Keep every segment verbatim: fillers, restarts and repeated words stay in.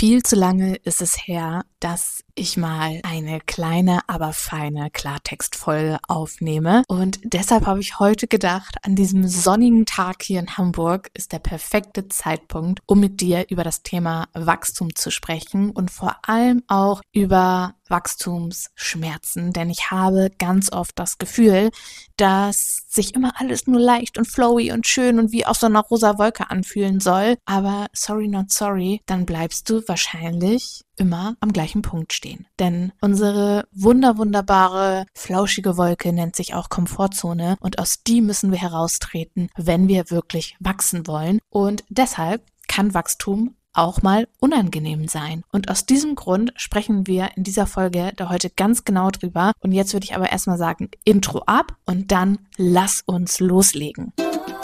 Viel zu lange ist es her, dass ich mal eine kleine, aber feine Klartextfolge aufnehme. Und deshalb habe ich heute gedacht, an diesem sonnigen Tag hier in Hamburg ist der perfekte Zeitpunkt, um mit dir über das Thema Wachstum zu sprechen und vor allem auch über Wachstumsschmerzen. Denn ich habe ganz oft das Gefühl, dass sich immer alles nur leicht und flowy und schön und wie auf so einer rosa Wolke anfühlen soll. Aber sorry not sorry, dann bleibst du wahrscheinlich immer am gleichen Punkt stehen. Denn unsere wunder wunderbare, flauschige Wolke nennt sich auch Komfortzone und aus die müssen wir heraustreten, wenn wir wirklich wachsen wollen. Und deshalb kann Wachstum auch mal unangenehm sein. Und aus diesem Grund sprechen wir in dieser Folge da heute ganz genau drüber. Und jetzt würde ich aber erstmal sagen, Intro ab und dann lass uns loslegen.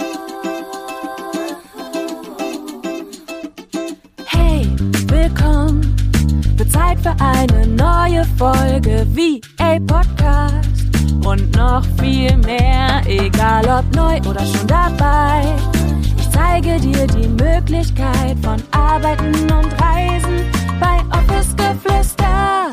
Hey, willkommen. Wird Zeit für eine neue Folge V A Podcast und noch viel mehr, egal ob neu oder schon dabei. Ich zeige dir die Möglichkeit von Arbeiten und Reisen bei Office Geflüster.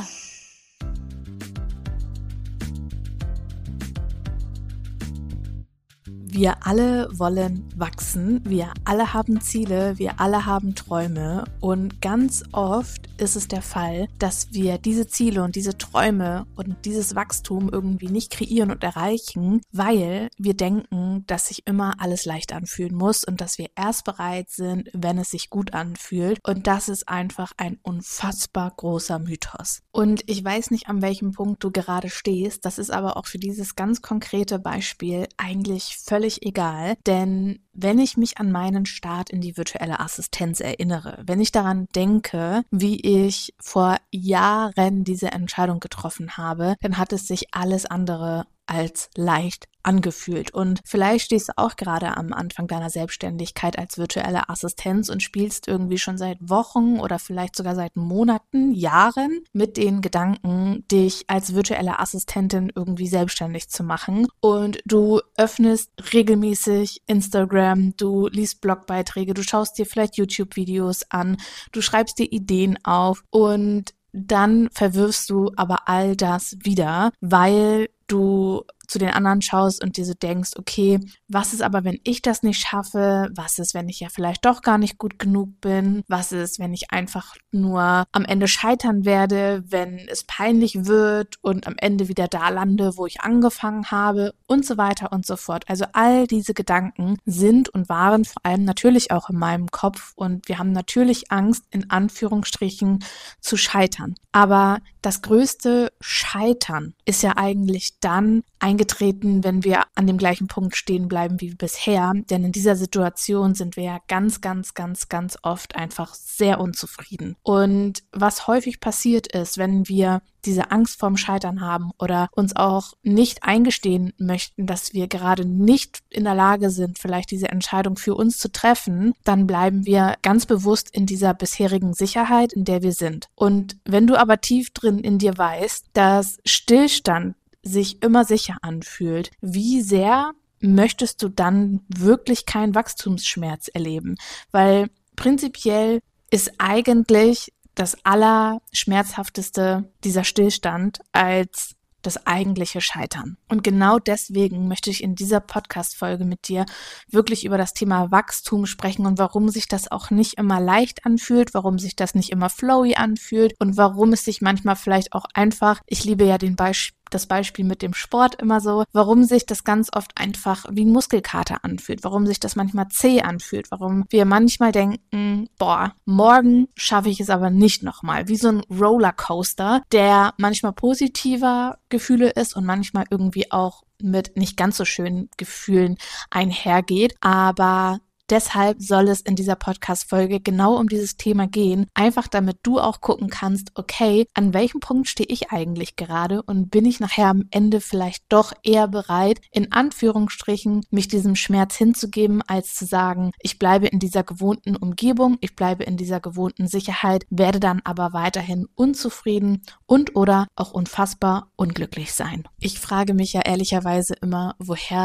Wir alle wollen wachsen, wir alle haben Ziele, wir alle haben Träume und ganz oft ist es der Fall, dass wir diese Ziele und diese Träume und dieses Wachstum irgendwie nicht kreieren und erreichen, weil wir denken, dass sich immer alles leicht anfühlen muss und dass wir erst bereit sind, wenn es sich gut anfühlt, und das ist einfach ein unfassbar großer Mythos. Und ich weiß nicht, an welchem Punkt du gerade stehst, das ist aber auch für dieses ganz konkrete Beispiel eigentlich völlig egal, denn wenn ich mich an meinen Start in die virtuelle Assistenz erinnere, wenn ich daran denke, wie ich vor Jahren diese Entscheidung getroffen habe, dann hat es sich alles andere als leicht angefühlt. Und vielleicht stehst du auch gerade am Anfang deiner Selbstständigkeit als virtuelle Assistenz und spielst irgendwie schon seit Wochen oder vielleicht sogar seit Monaten, Jahren mit den Gedanken, dich als virtuelle Assistentin irgendwie selbstständig zu machen. Und du öffnest regelmäßig Instagram, du liest Blogbeiträge, du schaust dir vielleicht YouTube-Videos an, du schreibst dir Ideen auf und dann verwirfst du aber all das wieder, weil du zu den anderen schaust und dir so denkst, okay, was ist aber, wenn ich das nicht schaffe? Was ist, wenn ich ja vielleicht doch gar nicht gut genug bin? Was ist, wenn ich einfach nur am Ende scheitern werde, wenn es peinlich wird und am Ende wieder da lande, wo ich angefangen habe und so weiter und so fort. Also all diese Gedanken sind und waren vor allem natürlich auch in meinem Kopf und wir haben natürlich Angst, in Anführungsstrichen, zu scheitern. Aber das größte Scheitern ist ja eigentlich dann eingetreten, wenn wir an dem gleichen Punkt stehen bleiben wie bisher. Denn in dieser Situation sind wir ja ganz, ganz, ganz, ganz oft einfach sehr unzufrieden. Und was häufig passiert ist, wenn wir diese Angst vorm Scheitern haben oder uns auch nicht eingestehen möchten, dass wir gerade nicht in der Lage sind, vielleicht diese Entscheidung für uns zu treffen, dann bleiben wir ganz bewusst in dieser bisherigen Sicherheit, in der wir sind. Und wenn du aber tief drin in dir weißt, dass Stillstand sich immer sicher anfühlt, wie sehr möchtest du dann wirklich keinen Wachstumsschmerz erleben? Weil prinzipiell ist eigentlich das Allerschmerzhafteste dieser Stillstand als das eigentliche Scheitern. Und genau deswegen möchte ich in dieser Podcast-Folge mit dir wirklich über das Thema Wachstum sprechen und warum sich das auch nicht immer leicht anfühlt, warum sich das nicht immer flowy anfühlt und warum es sich manchmal vielleicht auch einfach, ich liebe ja den Beispiel, das Beispiel mit dem Sport immer so, warum sich das ganz oft einfach wie ein Muskelkater anfühlt, warum sich das manchmal zäh anfühlt, warum wir manchmal denken, boah, morgen schaffe ich es aber nicht nochmal, wie so ein Rollercoaster, der manchmal positiver Gefühle ist und manchmal irgendwie auch mit nicht ganz so schönen Gefühlen einhergeht, aber deshalb soll es in dieser Podcast-Folge genau um dieses Thema gehen, einfach damit du auch gucken kannst, okay, an welchem Punkt stehe ich eigentlich gerade und bin ich nachher am Ende vielleicht doch eher bereit, in Anführungsstrichen, mich diesem Schmerz hinzugeben, als zu sagen, ich bleibe in dieser gewohnten Umgebung, ich bleibe in dieser gewohnten Sicherheit, werde dann aber weiterhin unzufrieden und oder auch unfassbar unglücklich sein. Ich frage mich ja ehrlicherweise immer, woher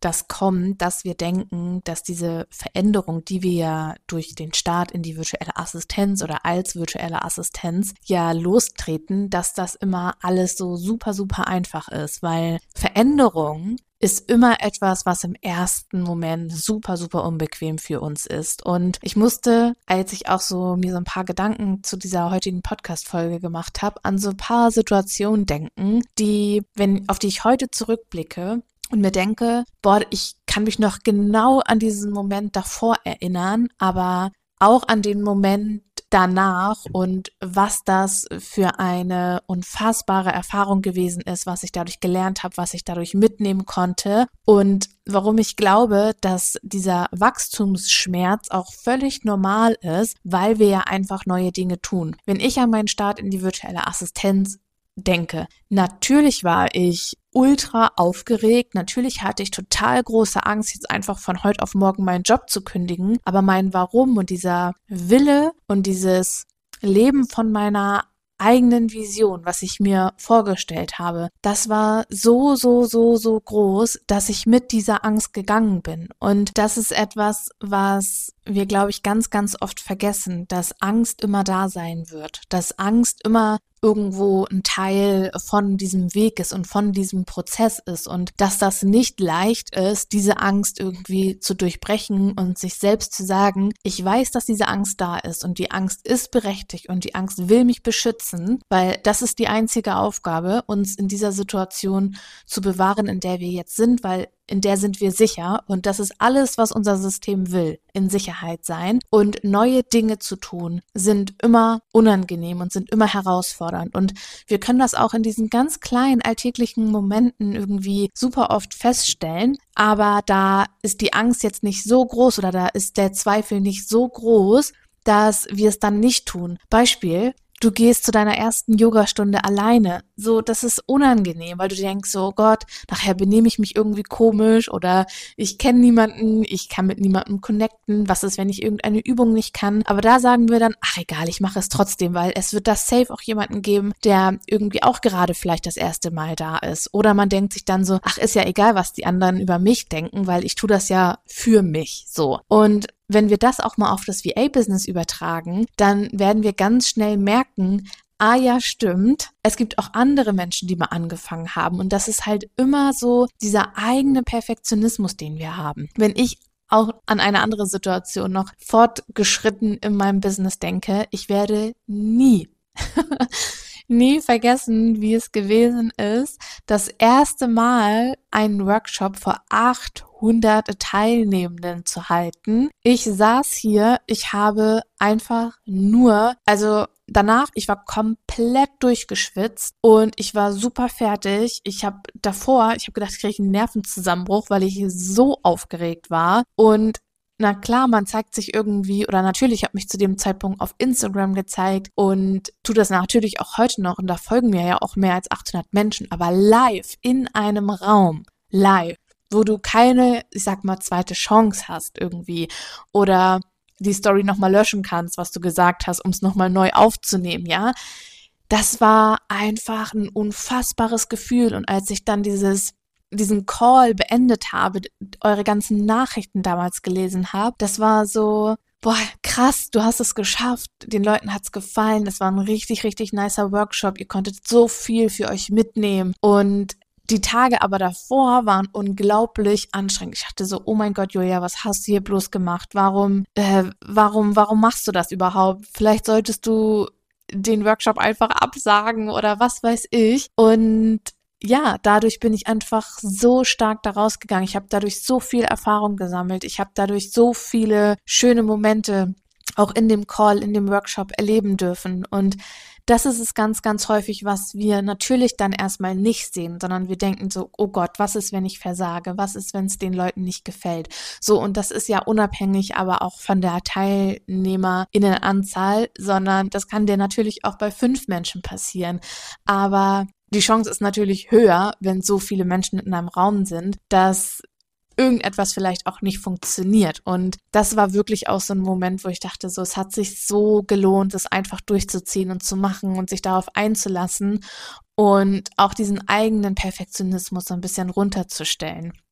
das kommt, dass wir denken, dass diese Veränderung, die wir ja durch den Start in die virtuelle Assistenz oder als virtuelle Assistenz ja lostreten, dass das immer alles so super, super einfach ist, weil Veränderung ist immer etwas, was im ersten Moment super, super unbequem für uns ist. Und ich musste, als ich auch so mir so ein paar Gedanken zu dieser heutigen Podcast-Folge gemacht habe, an so ein paar Situationen denken, die, wenn, auf die ich heute zurückblicke und mir denke, boah, ich kann mich noch genau an diesen Moment davor erinnern, aber auch an den Moment danach und was das für eine unfassbare Erfahrung gewesen ist, was ich dadurch gelernt habe, was ich dadurch mitnehmen konnte und warum ich glaube, dass dieser Wachstumsschmerz auch völlig normal ist, weil wir ja einfach neue Dinge tun. Wenn ich an meinen Start in die virtuelle Assistenz denke, natürlich war ich ultra aufgeregt, natürlich hatte ich total große Angst, jetzt einfach von heute auf morgen meinen Job zu kündigen, aber mein Warum und dieser Wille und dieses Leben von meiner eigenen Vision, was ich mir vorgestellt habe, das war so, so, so, so groß, dass ich mit dieser Angst gegangen bin. Und das ist etwas, was wir, glaube ich, ganz, ganz oft vergessen, dass Angst immer da sein wird, dass Angst immer irgendwo ein Teil von diesem Weg ist und von diesem Prozess ist und dass das nicht leicht ist, diese Angst irgendwie zu durchbrechen und sich selbst zu sagen, ich weiß, dass diese Angst da ist und die Angst ist berechtigt und die Angst will mich beschützen, weil das ist die einzige Aufgabe, uns in dieser Situation zu bewahren, in der wir jetzt sind, weil in der sind wir sicher und das ist alles, was unser System will, in Sicherheit sein. Und neue Dinge zu tun, sind immer unangenehm und sind immer herausfordernd. Und wir können das auch in diesen ganz kleinen alltäglichen Momenten irgendwie super oft feststellen. Aber da ist die Angst jetzt nicht so groß oder da ist der Zweifel nicht so groß, dass wir es dann nicht tun. Beispiel: Du gehst zu deiner ersten Yogastunde alleine. So, das ist unangenehm, weil du denkst so, oh Gott, nachher benehme ich mich irgendwie komisch oder ich kenne niemanden, ich kann mit niemandem connecten. Was ist, wenn ich irgendeine Übung nicht kann? Aber da sagen wir dann, ach egal, ich mache es trotzdem, weil es wird da safe auch jemanden geben, der irgendwie auch gerade vielleicht das erste Mal da ist. Oder man denkt sich dann so, ach ist ja egal, was die anderen über mich denken, weil ich tue das ja für mich so. Und wenn wir das auch mal auf das V A-Business übertragen, dann werden wir ganz schnell merken, ah ja, stimmt, es gibt auch andere Menschen, die mal angefangen haben. Und das ist halt immer so dieser eigene Perfektionismus, den wir haben. Wenn ich auch an eine andere Situation noch fortgeschritten in meinem Business denke, ich werde nie nie vergessen, wie es gewesen ist, das erste Mal einen Workshop vor achthundert Teilnehmenden zu halten. Ich saß hier, ich habe einfach nur, also danach, ich war komplett durchgeschwitzt und ich war super fertig. Ich habe davor, ich habe gedacht, ich kriege einen Nervenzusammenbruch, weil ich so aufgeregt war. Und na klar, man zeigt sich irgendwie, oder natürlich, ich habe mich zu dem Zeitpunkt auf Instagram gezeigt und tue das natürlich auch heute noch und da folgen mir ja auch mehr als achthundert Menschen, aber live in einem Raum, live, wo du keine, ich sag mal, zweite Chance hast irgendwie oder die Story nochmal löschen kannst, was du gesagt hast, um es nochmal neu aufzunehmen, ja. Das war einfach ein unfassbares Gefühl und als ich dann dieses diesen Call beendet habe, eure ganzen Nachrichten damals gelesen habe, das war so, boah, krass, du hast es geschafft, den Leuten hat's gefallen, das war ein richtig, richtig nicer Workshop, ihr konntet so viel für euch mitnehmen und die Tage aber davor waren unglaublich anstrengend. Ich dachte so, oh mein Gott, Julia, was hast du hier bloß gemacht? Warum, äh, warum, warum machst du das überhaupt? Vielleicht solltest du den Workshop einfach absagen oder was weiß ich. Und ja, dadurch bin ich einfach so stark da rausgegangen. Ich habe dadurch so viel Erfahrung gesammelt. Ich habe dadurch so viele schöne Momente auch in dem Call, in dem Workshop erleben dürfen. Und das ist es ganz, ganz häufig, was wir natürlich dann erstmal nicht sehen, sondern wir denken so, oh Gott, was ist, wenn ich versage? Was ist, wenn es den Leuten nicht gefällt? So, und das ist ja unabhängig aber auch von der TeilnehmerInnenanzahl, sondern das kann dir natürlich auch bei fünf Menschen passieren. Aber die Chance ist natürlich höher, wenn so viele Menschen in einem Raum sind, dass irgendetwas vielleicht auch nicht funktioniert. Und das war wirklich auch so ein Moment, wo ich dachte, so, es hat sich so gelohnt, es einfach durchzuziehen und zu machen und sich darauf einzulassen und auch diesen eigenen Perfektionismus so ein bisschen runterzustellen.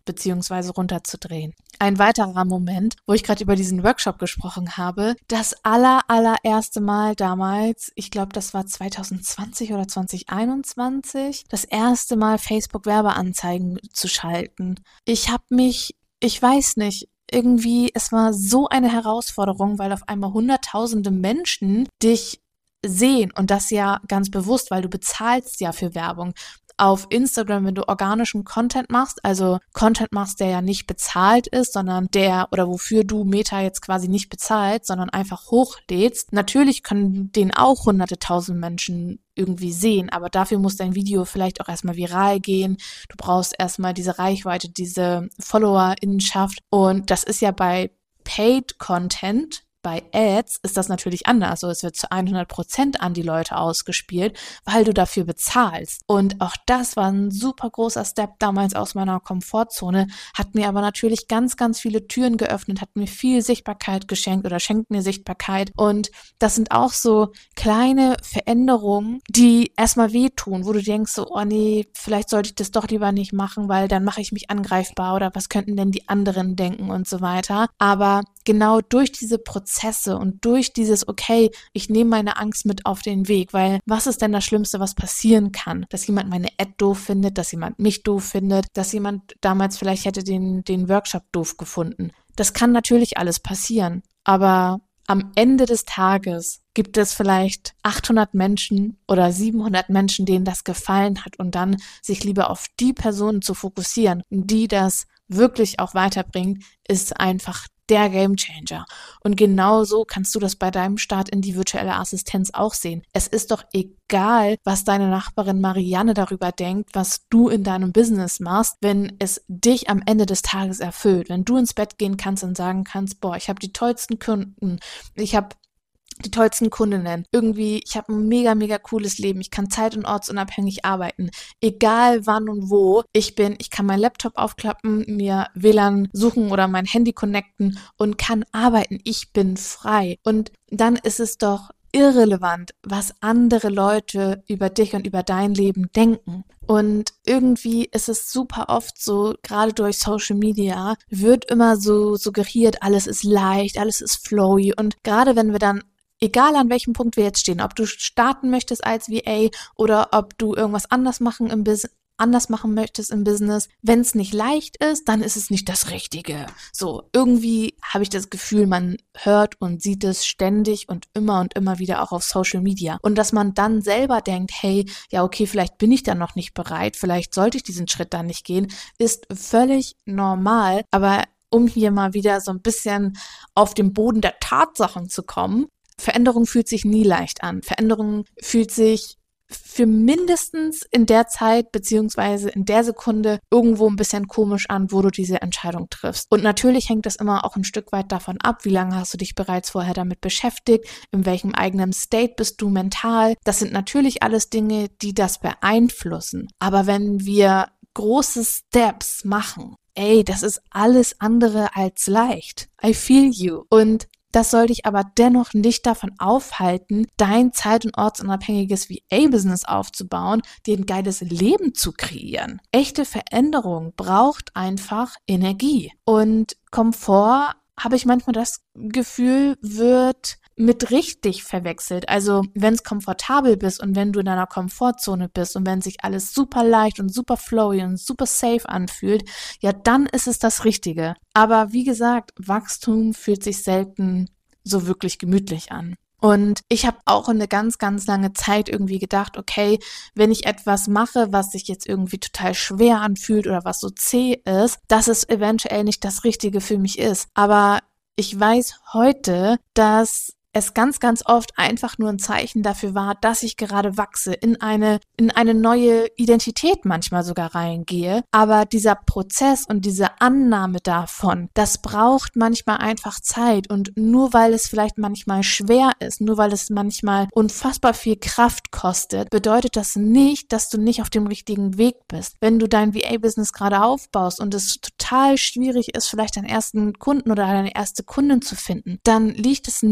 beziehungsweise runterzudrehen. Ein weiterer Moment, wo ich gerade über diesen Workshop gesprochen habe, das aller, allererste Mal damals, ich glaube, das war zwanzig zwanzig oder zwanzig einundzwanzig, das erste Mal Facebook-Werbeanzeigen zu schalten. Ich habe mich, ich weiß nicht, irgendwie, es war so eine Herausforderung, weil auf einmal hunderttausende Menschen dich sehen und das ja ganz bewusst, weil du bezahlst ja für Werbung. Auf Instagram, wenn du organischen Content machst, also Content machst, der ja nicht bezahlt ist, sondern der oder wofür du Meta jetzt quasi nicht bezahlt, sondern einfach hochlädst. Natürlich können den auch hunderte tausend Menschen irgendwie sehen, aber dafür muss dein Video vielleicht auch erstmal viral gehen. Du brauchst erstmal diese Reichweite, diese Followerinnenschaft und das ist ja bei Paid Content. Bei Ads ist das natürlich anders. So, es wird zu hundert Prozent an die Leute ausgespielt, weil du dafür bezahlst. Und auch das war ein super großer Step damals aus meiner Komfortzone, hat mir aber natürlich ganz, ganz viele Türen geöffnet, hat mir viel Sichtbarkeit geschenkt oder schenkt mir Sichtbarkeit. Und das sind auch so kleine Veränderungen, die erstmal wehtun, wo du denkst so, oh nee, vielleicht sollte ich das doch lieber nicht machen, weil dann mache ich mich angreifbar oder was könnten denn die anderen denken und so weiter. Aber genau durch diese Prozesse und durch dieses, okay, ich nehme meine Angst mit auf den Weg, weil was ist denn das Schlimmste, was passieren kann? Dass jemand meine Ad doof findet, dass jemand mich doof findet, dass jemand damals vielleicht hätte den, den Workshop doof gefunden. Das kann natürlich alles passieren, aber am Ende des Tages gibt es vielleicht achthundert Menschen oder siebenhundert Menschen, denen das gefallen hat und dann sich lieber auf die Personen zu fokussieren, die das wirklich auch weiterbringt, ist einfach der Gamechanger. Und genau so kannst du das bei deinem Start in die virtuelle Assistenz auch sehen. Es ist doch egal, was deine Nachbarin Marianne darüber denkt, was du in deinem Business machst, wenn es dich am Ende des Tages erfüllt. Wenn du ins Bett gehen kannst und sagen kannst, boah, ich habe die tollsten Kunden, ich habe die tollsten Kundinnen. Irgendwie, ich habe ein mega, mega cooles Leben. Ich kann zeit- und ortsunabhängig arbeiten. Egal wann und wo ich bin, ich kann meinen Laptop aufklappen, mir W L A N suchen oder mein Handy connecten und kann arbeiten. Ich bin frei. Und dann ist es doch irrelevant, was andere Leute über dich und über dein Leben denken. Und irgendwie ist es super oft so, gerade durch Social Media, wird immer so suggeriert, alles ist leicht, alles ist flowy. Und gerade wenn wir dann egal an welchem Punkt wir jetzt stehen, ob du starten möchtest als V A oder ob du irgendwas anders machen im Business, anders machen möchtest im Business, wenn es nicht leicht ist, dann ist es nicht das Richtige. So, irgendwie habe ich das Gefühl, man hört und sieht es ständig und immer und immer wieder auch auf Social Media. Und dass man dann selber denkt, hey, ja okay, vielleicht bin ich dann noch nicht bereit, vielleicht sollte ich diesen Schritt dann nicht gehen, ist völlig normal. Aber um hier mal wieder so ein bisschen auf den Boden der Tatsachen zu kommen, Veränderung fühlt sich nie leicht an. Veränderung fühlt sich für mindestens in der Zeit beziehungsweise in der Sekunde irgendwo ein bisschen komisch an, wo du diese Entscheidung triffst. Und natürlich hängt das immer auch ein Stück weit davon ab, wie lange hast du dich bereits vorher damit beschäftigt, in welchem eigenen State bist du mental. Das sind natürlich alles Dinge, die das beeinflussen. Aber wenn wir große Steps machen, ey, das ist alles andere als leicht. I feel you. Und das soll dich aber dennoch nicht davon aufhalten, dein zeit- und ortsunabhängiges V A-Business aufzubauen, dir ein geiles Leben zu kreieren. Echte Veränderung braucht einfach Energie. Und Komfort, habe ich manchmal das Gefühl, wird mit richtig verwechselt. Also wenn es komfortabel bist und wenn du in deiner Komfortzone bist und wenn sich alles super leicht und super flowy und super safe anfühlt, ja, dann ist es das Richtige. Aber wie gesagt, Wachstum fühlt sich selten so wirklich gemütlich an. Und ich habe auch eine ganz, ganz lange Zeit irgendwie gedacht, okay, wenn ich etwas mache, was sich jetzt irgendwie total schwer anfühlt oder was so zäh ist, dass es eventuell nicht das Richtige für mich ist. Aber ich weiß heute, dass es ganz, ganz oft einfach nur ein Zeichen dafür war, dass ich gerade wachse, in eine, in eine neue Identität manchmal sogar reingehe. Aber dieser Prozess und diese Annahme davon, das braucht manchmal einfach Zeit. Und nur weil es vielleicht manchmal schwer ist, nur weil es manchmal unfassbar viel Kraft kostet, bedeutet das nicht, dass du nicht auf dem richtigen Weg bist. Wenn du dein V A-Business gerade aufbaust und es total schwierig ist, vielleicht deinen ersten Kunden oder deine erste Kundin zu finden, dann liegt es nicht daran,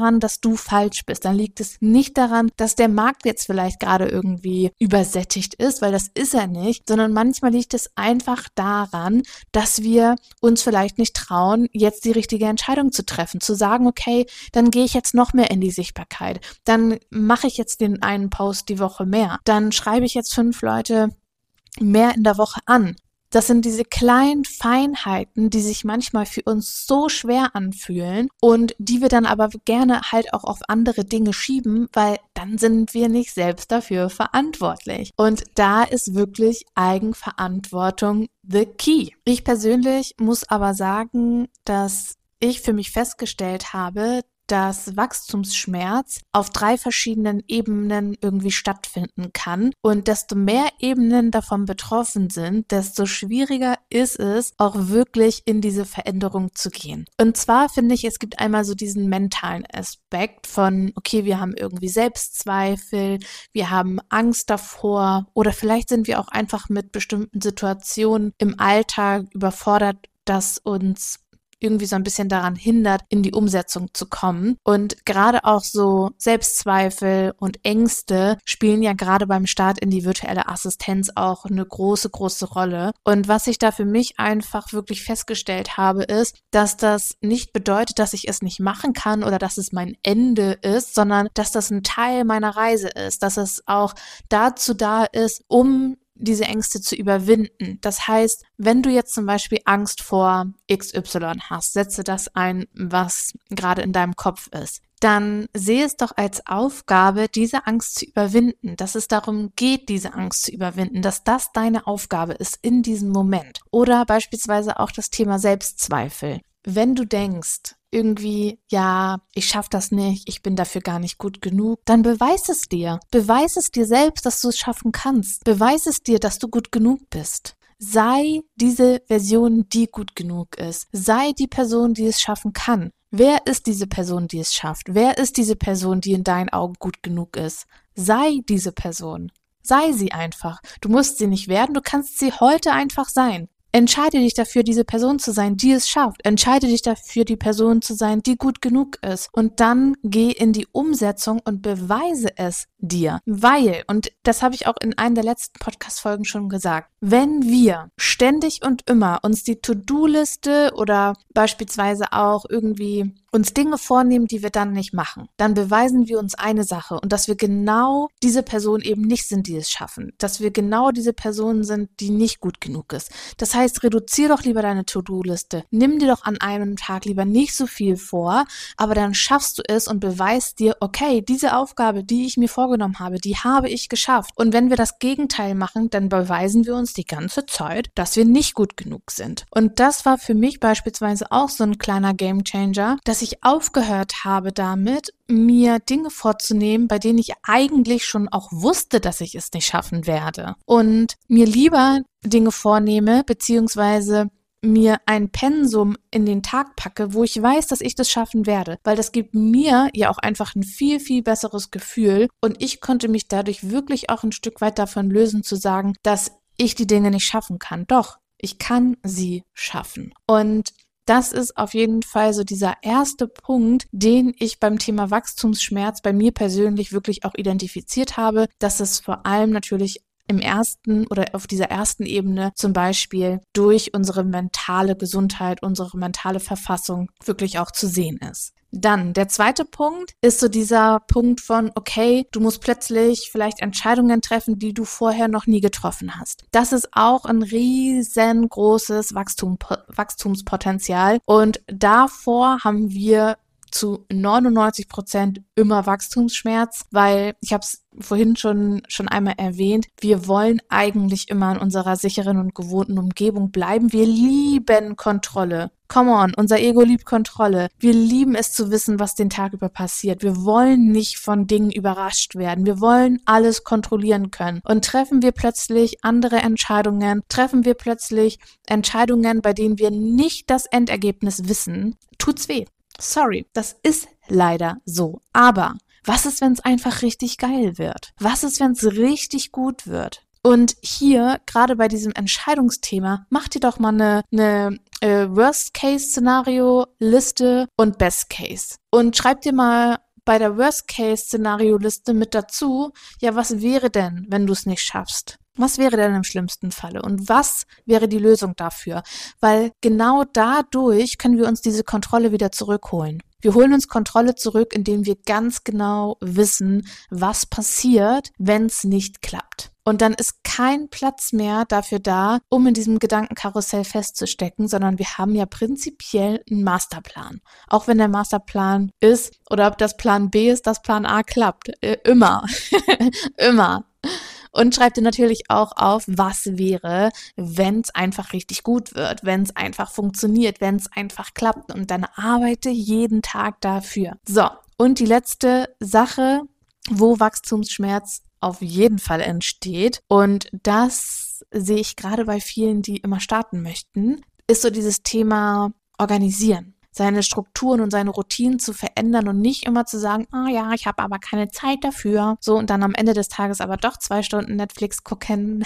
daran, dass du falsch bist. Dann liegt es nicht daran, dass der Markt jetzt vielleicht gerade irgendwie übersättigt ist, weil das ist er nicht, sondern manchmal liegt es einfach daran, dass wir uns vielleicht nicht trauen, jetzt die richtige Entscheidung zu treffen, zu sagen, okay, dann gehe ich jetzt noch mehr in die Sichtbarkeit, dann mache ich jetzt den einen Post die Woche mehr, dann schreibe ich jetzt fünf Leute mehr in der Woche an. Das sind diese kleinen Feinheiten, die sich manchmal für uns so schwer anfühlen und die wir dann aber gerne halt auch auf andere Dinge schieben, weil dann sind wir nicht selbst dafür verantwortlich. Und da ist wirklich Eigenverantwortung the key. Ich persönlich muss aber sagen, dass ich für mich festgestellt habe, dass Wachstumsschmerz auf drei verschiedenen Ebenen irgendwie stattfinden kann. Und desto mehr Ebenen davon betroffen sind, desto schwieriger ist es, auch wirklich in diese Veränderung zu gehen. Und zwar finde ich, es gibt einmal so diesen mentalen Aspekt von, okay, wir haben irgendwie Selbstzweifel, wir haben Angst davor oder vielleicht sind wir auch einfach mit bestimmten Situationen im Alltag überfordert, dass uns irgendwie so ein bisschen daran hindert, in die Umsetzung zu kommen. Und gerade auch so Selbstzweifel und Ängste spielen ja gerade beim Start in die virtuelle Assistenz auch eine große, große Rolle. Und was ich da für mich einfach wirklich festgestellt habe, ist, dass das nicht bedeutet, dass ich es nicht machen kann oder dass es mein Ende ist, sondern dass das ein Teil meiner Reise ist, dass es auch dazu da ist, um diese Ängste zu überwinden. Das heißt, wenn du jetzt zum Beispiel Angst vor X Y hast, setze das ein, was gerade in deinem Kopf ist, dann sehe es doch als Aufgabe, diese Angst zu überwinden, dass es darum geht, diese Angst zu überwinden, dass das deine Aufgabe ist in diesem Moment. Oder beispielsweise auch das Thema Selbstzweifel. Wenn du denkst, irgendwie, ja, ich schaffe das nicht, ich bin dafür gar nicht gut genug, dann beweis es dir. Beweis es dir selbst, dass du es schaffen kannst. Beweis es dir, dass du gut genug bist. Sei diese Version, die gut genug ist. Sei die Person, die es schaffen kann. Wer ist diese Person, die es schafft? Wer ist diese Person, die in deinen Augen gut genug ist? Sei diese Person. Sei sie einfach. Du musst sie nicht werden, du kannst sie heute einfach sein. Entscheide dich dafür, diese Person zu sein, die es schafft. Entscheide dich dafür, die Person zu sein, die gut genug ist. Und dann geh in die Umsetzung und beweise es dir. Weil, und das habe ich auch in einer der letzten Podcast-Folgen schon gesagt, wenn wir ständig und immer uns die To-Do-Liste oder beispielsweise auch irgendwie uns Dinge vornehmen, die wir dann nicht machen, dann beweisen wir uns eine Sache und dass wir genau diese Person eben nicht sind, die es schaffen. Dass wir genau diese Person sind, die nicht gut genug ist. Das heißt, reduziere doch lieber deine To-Do-Liste. Nimm dir doch an einem Tag lieber nicht so viel vor, aber dann schaffst du es und beweist dir, okay, diese Aufgabe, die ich mir vorgenommen habe, die habe ich geschafft. Und wenn wir das Gegenteil machen, dann beweisen wir uns die ganze Zeit, dass wir nicht gut genug sind. Und das war für mich beispielsweise auch so ein kleiner Gamechanger, dass ich aufgehört habe damit, mir Dinge vorzunehmen, bei denen ich eigentlich schon auch wusste, dass ich es nicht schaffen werde. Und mir lieber Dinge vornehme, beziehungsweise mir ein Pensum in den Tag packe, wo ich weiß, dass ich das schaffen werde, weil das gibt mir ja auch einfach ein viel, viel besseres Gefühl und ich konnte mich dadurch wirklich auch ein Stück weit davon lösen, zu sagen, dass ich die Dinge nicht schaffen kann. Doch, ich kann sie schaffen. Und das ist auf jeden Fall so dieser erste Punkt, den ich beim Thema Wachstumsschmerz bei mir persönlich wirklich auch identifiziert habe, dass es vor allem natürlich im ersten oder auf dieser ersten Ebene zum Beispiel durch unsere mentale Gesundheit, unsere mentale Verfassung wirklich auch zu sehen ist. Dann der zweite Punkt ist so dieser Punkt von, okay, du musst plötzlich vielleicht Entscheidungen treffen, die du vorher noch nie getroffen hast. Das ist auch ein riesengroßes Wachstum, Wachstumspotenzial und davor haben wir zu neunundneunzig Prozent immer Wachstumsschmerz, weil ich habe es vorhin schon schon einmal erwähnt, wir wollen eigentlich immer in unserer sicheren und gewohnten Umgebung bleiben. Wir lieben Kontrolle. Come on, unser Ego liebt Kontrolle. Wir lieben es zu wissen, was den Tag über passiert. Wir wollen nicht von Dingen überrascht werden. Wir wollen alles kontrollieren können. Und treffen wir plötzlich andere Entscheidungen, treffen wir plötzlich Entscheidungen, bei denen wir nicht das Endergebnis wissen, tut's weh. Sorry, das ist leider so. Aber was ist, wenn es einfach richtig geil wird? Was ist, wenn es richtig gut wird? Und hier, gerade bei diesem Entscheidungsthema, mach dir doch mal eine, eine äh, Worst-Case-Szenario-Liste und Best-Case. Und schreib dir mal bei der Worst-Case-Szenario-Liste mit dazu, ja, was wäre denn, wenn du es nicht schaffst? Was wäre denn im schlimmsten Falle? Und was wäre die Lösung dafür? Weil genau dadurch können wir uns diese Kontrolle wieder zurückholen. Wir holen uns Kontrolle zurück, indem wir ganz genau wissen, was passiert, wenn es nicht klappt. Und dann ist kein Platz mehr dafür da, um in diesem Gedankenkarussell festzustecken, sondern wir haben ja prinzipiell einen Masterplan. Auch wenn der Masterplan ist, oder ob das Plan B ist, dass Plan A klappt. Äh, immer. Immer. Und schreib dir natürlich auch auf, was wäre, wenn es einfach richtig gut wird, wenn es einfach funktioniert, wenn es einfach klappt. Und dann arbeite jeden Tag dafür. So, und die letzte Sache, wo Wachstumsschmerz auf jeden Fall entsteht, und das sehe ich gerade bei vielen, die immer starten möchten, ist so dieses Thema Organisieren. Seine Strukturen und seine Routinen zu verändern und nicht immer zu sagen, ah ja, ich habe aber keine Zeit dafür. So, und dann am Ende des Tages aber doch zwei Stunden Netflix gucken.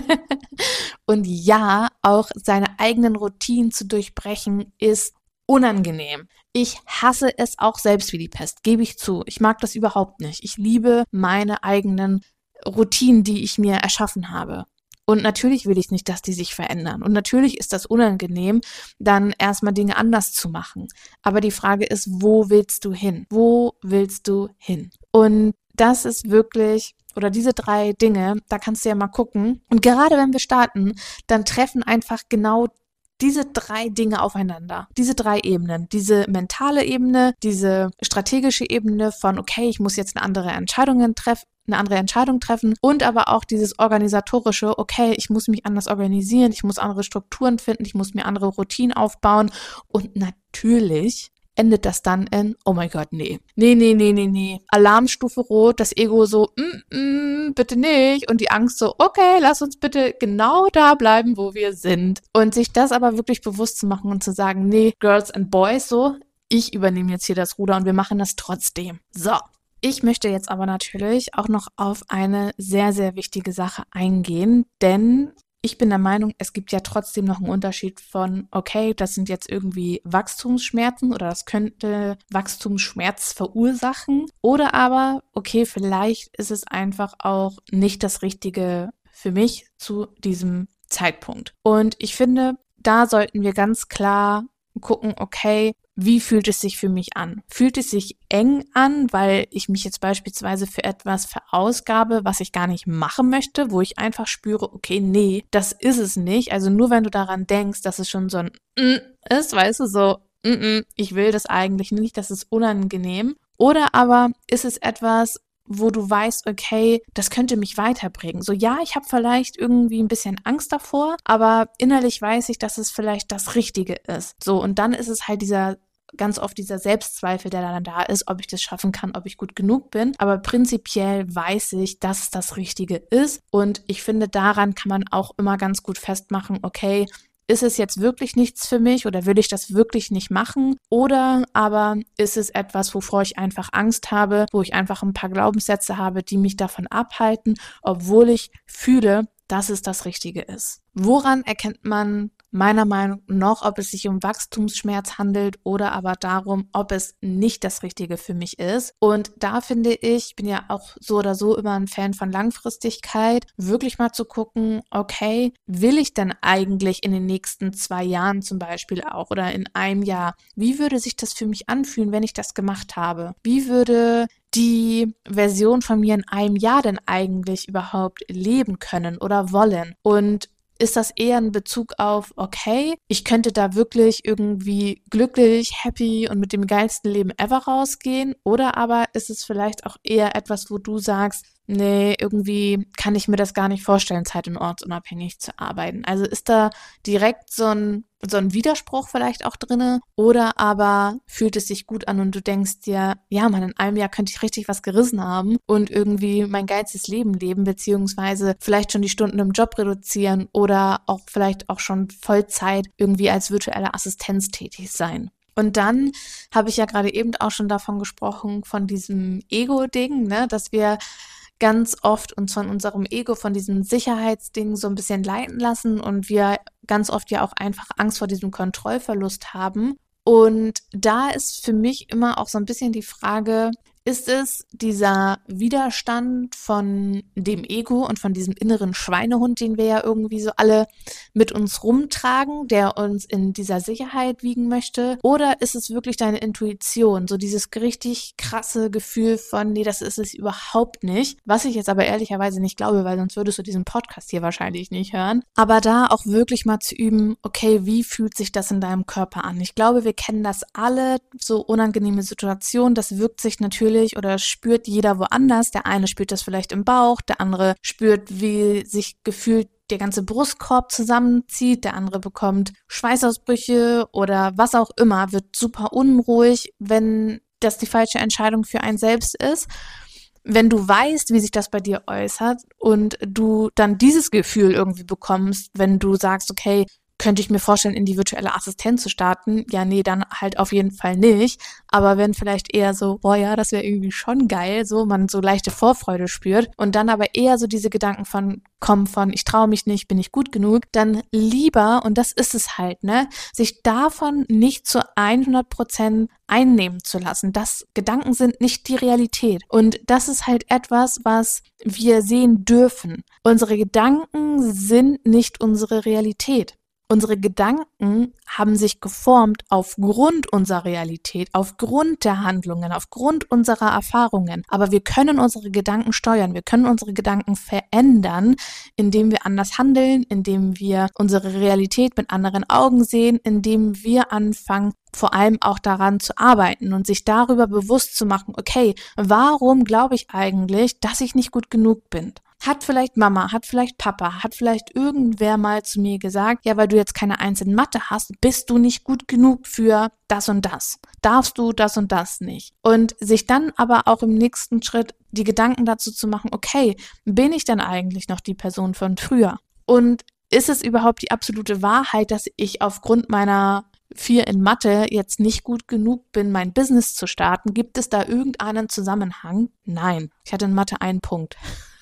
Und ja, auch seine eigenen Routinen zu durchbrechen ist unangenehm. Ich hasse es auch selbst wie die Pest, gebe ich zu. Ich mag das überhaupt nicht. Ich liebe meine eigenen Routinen, die ich mir erschaffen habe. Und natürlich will ich nicht, dass die sich verändern. Und natürlich ist das unangenehm, dann erstmal Dinge anders zu machen. Aber die Frage ist, wo willst du hin? Wo willst du hin? Und das ist wirklich, oder diese drei Dinge, da kannst du ja mal gucken. Und gerade wenn wir starten, dann treffen einfach genau diese drei Dinge aufeinander, diese drei Ebenen, diese mentale Ebene, diese strategische Ebene von, okay, ich muss jetzt eine andere Entscheidung treffen, eine andere Entscheidung treffen und aber auch dieses organisatorische, okay, ich muss mich anders organisieren, ich muss andere Strukturen finden, ich muss mir andere Routinen aufbauen und natürlich endet das dann in, oh mein Gott, nee, nee, nee, nee, nee, nee, Alarmstufe rot, das Ego so, mm, mm, bitte nicht und die Angst so, okay, lass uns bitte genau da bleiben, wo wir sind und sich das aber wirklich bewusst zu machen und zu sagen, nee, Girls and Boys, so, ich übernehme jetzt hier das Ruder und wir machen das trotzdem. So. Ich möchte jetzt aber natürlich auch noch auf eine sehr, sehr wichtige Sache eingehen, denn ich bin der Meinung, es gibt ja trotzdem noch einen Unterschied von, okay, das sind jetzt irgendwie Wachstumsschmerzen oder das könnte Wachstumsschmerz verursachen oder aber, okay, vielleicht ist es einfach auch nicht das Richtige für mich zu diesem Zeitpunkt. Und ich finde, da sollten wir ganz klar gucken, okay, wie fühlt es sich für mich an? Fühlt es sich eng an, weil ich mich jetzt beispielsweise für etwas verausgabe, was ich gar nicht machen möchte, wo ich einfach spüre, okay, nee, das ist es nicht. Also nur wenn du daran denkst, dass es schon so ein mm ist, weißt du, so, mm ich will das eigentlich nicht, das ist unangenehm. Oder aber ist es etwas, wo du weißt, okay, das könnte mich weiterbringen. So, ja, ich habe vielleicht irgendwie ein bisschen Angst davor, aber innerlich weiß ich, dass es vielleicht das Richtige ist. So, und dann ist es halt dieser, ganz oft dieser Selbstzweifel, der dann da ist, ob ich das schaffen kann, ob ich gut genug bin. Aber prinzipiell weiß ich, dass es das Richtige ist. Und ich finde, daran kann man auch immer ganz gut festmachen, okay, ist es jetzt wirklich nichts für mich oder will ich das wirklich nicht machen? Oder aber ist es etwas, wovor ich einfach Angst habe, wo ich einfach ein paar Glaubenssätze habe, die mich davon abhalten, obwohl ich fühle, dass es das Richtige ist? Woran erkennt man meiner Meinung nach, ob es sich um Wachstumsschmerz handelt oder aber darum, ob es nicht das Richtige für mich ist? Und da finde ich, ich bin ja auch so oder so immer ein Fan von Langfristigkeit, wirklich mal zu gucken, okay, will ich denn eigentlich in den nächsten zwei Jahren zum Beispiel auch oder in einem Jahr, wie würde sich das für mich anfühlen, wenn ich das gemacht habe? Wie würde die Version von mir in einem Jahr denn eigentlich überhaupt leben können oder wollen? Und ist das eher ein Bezug auf, okay, ich könnte da wirklich irgendwie glücklich, happy und mit dem geilsten Leben ever rausgehen? Oder aber ist es vielleicht auch eher etwas, wo du sagst, nee, irgendwie kann ich mir das gar nicht vorstellen, zeit- und ortsunabhängig zu arbeiten. Also ist da direkt so ein, so ein Widerspruch vielleicht auch drinne oder aber fühlt es sich gut an und du denkst dir, ja Mann, in einem Jahr könnte ich richtig was gerissen haben und irgendwie mein geilstes Leben leben, beziehungsweise vielleicht schon die Stunden im Job reduzieren oder auch vielleicht auch schon Vollzeit irgendwie als virtuelle Assistenz tätig sein. Und dann habe ich ja gerade eben auch schon davon gesprochen, von diesem Ego-Ding, ne, dass wir ganz oft uns von unserem Ego, von diesem Sicherheitsding so ein bisschen leiten lassen und wir ganz oft ja auch einfach Angst vor diesem Kontrollverlust haben. Und da ist für mich immer auch so ein bisschen die Frage, Ist es dieser Widerstand von dem Ego und von diesem inneren Schweinehund, den wir ja irgendwie so alle mit uns rumtragen, der uns in dieser Sicherheit wiegen möchte? Oder ist es wirklich deine Intuition, so dieses richtig krasse Gefühl von, nee, das ist es überhaupt nicht, was ich jetzt aber ehrlicherweise nicht glaube, weil sonst würdest du diesen Podcast hier wahrscheinlich nicht hören. Aber da auch wirklich mal zu üben, okay, wie fühlt sich das in deinem Körper an? Ich glaube, wir kennen das alle, so unangenehme Situationen, das wirkt sich natürlich oder spürt jeder woanders. Der eine spürt das vielleicht im Bauch, der andere spürt, wie sich gefühlt der ganze Brustkorb zusammenzieht, der andere bekommt Schweißausbrüche oder was auch immer, wird super unruhig, wenn das die falsche Entscheidung für einen selbst ist. Wenn du weißt, wie sich das bei dir äußert und du dann dieses Gefühl irgendwie bekommst, wenn du sagst, okay, könnte ich mir vorstellen, in die virtuelle Assistenz zu starten? Ja, nee, dann halt auf jeden Fall nicht. Aber wenn vielleicht eher so, boah ja, das wäre irgendwie schon geil, so man so leichte Vorfreude spürt und dann aber eher so diese Gedanken von kommen von, ich traue mich nicht, bin ich gut genug, dann lieber, und das ist es halt, ne, sich davon nicht zu hundert Prozent einnehmen zu lassen. Das Gedanken sind nicht die Realität. Und das ist halt etwas, was wir sehen dürfen. Unsere Gedanken sind nicht unsere Realität. Unsere Gedanken haben sich geformt aufgrund unserer Realität, aufgrund der Handlungen, aufgrund unserer Erfahrungen. Aber wir können unsere Gedanken steuern, wir können unsere Gedanken verändern, indem wir anders handeln, indem wir unsere Realität mit anderen Augen sehen, indem wir anfangen, vor allem auch daran zu arbeiten und sich darüber bewusst zu machen, okay, warum glaube ich eigentlich, dass ich nicht gut genug bin? Hat vielleicht Mama, hat vielleicht Papa, hat vielleicht irgendwer mal zu mir gesagt, ja, weil du jetzt keine Eins in Mathe hast, bist du nicht gut genug für das und das. Darfst du das und das nicht. Und sich dann aber auch im nächsten Schritt die Gedanken dazu zu machen, okay, bin ich denn eigentlich noch die Person von früher? Und ist es überhaupt die absolute Wahrheit, dass ich aufgrund meiner vier in Mathe jetzt nicht gut genug bin, mein Business zu starten? Gibt es da irgendeinen Zusammenhang? Nein. Ich hatte in Mathe einen Punkt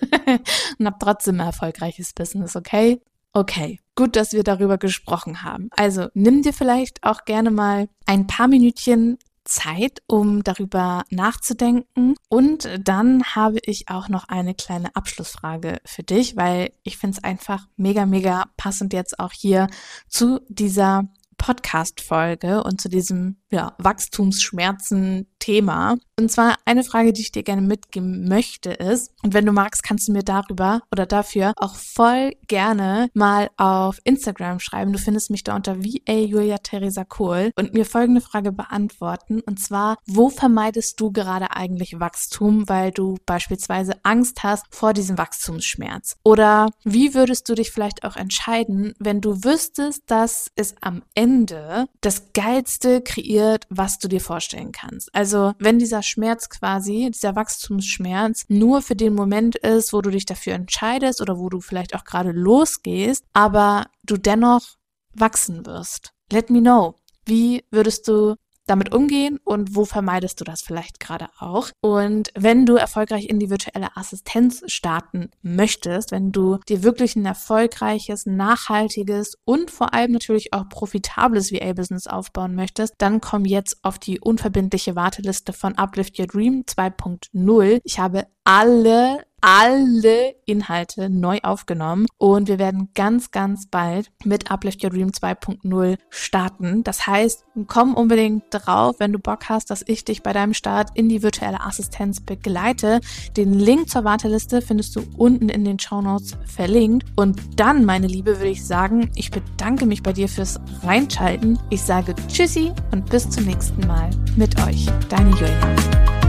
und habe trotzdem ein erfolgreiches Business, okay? Okay, gut, dass wir darüber gesprochen haben. Also nimm dir vielleicht auch gerne mal ein paar Minütchen Zeit, um darüber nachzudenken. Und dann habe ich auch noch eine kleine Abschlussfrage für dich, weil ich finde es einfach mega, mega passend jetzt auch hier zu dieser Podcast-Folge und zu diesem ja, Wachstumsschmerzen-Thema. Und zwar eine Frage, die ich dir gerne mitgeben möchte ist, und wenn du magst, kannst du mir darüber oder dafür auch voll gerne mal auf Instagram schreiben. Du findest mich da unter V A Julia Theresa Kohl und mir folgende Frage beantworten. Und zwar, wo vermeidest du gerade eigentlich Wachstum, weil du beispielsweise Angst hast vor diesem Wachstumsschmerz? Oder wie würdest du dich vielleicht auch entscheiden, wenn du wüsstest, dass es am Ende das Geilste kreiert, was du dir vorstellen kannst? Also wenn dieser Schmerz quasi, dieser Wachstumsschmerz nur für den Moment ist, wo du dich dafür entscheidest oder wo du vielleicht auch gerade losgehst, aber du dennoch wachsen wirst. Let me know. Wie würdest du damit umgehen und wo vermeidest du das vielleicht gerade auch? Und wenn du erfolgreich in die virtuelle Assistenz starten möchtest, wenn du dir wirklich ein erfolgreiches, nachhaltiges und vor allem natürlich auch profitables V A-Business aufbauen möchtest, dann komm jetzt auf die unverbindliche Warteliste von Uplift Your Dream zwei Punkt null. Ich habe alle alle Inhalte neu aufgenommen und wir werden ganz, ganz bald mit Uplift Your Dream zwei Punkt null starten. Das heißt, komm unbedingt drauf, wenn du Bock hast, dass ich dich bei deinem Start in die virtuelle Assistenz begleite. Den Link zur Warteliste findest du unten in den Shownotes verlinkt. Und dann, meine Liebe, würde ich sagen, ich bedanke mich bei dir fürs Reinschalten. Ich sage Tschüssi und bis zum nächsten Mal mit euch. Deine Julia.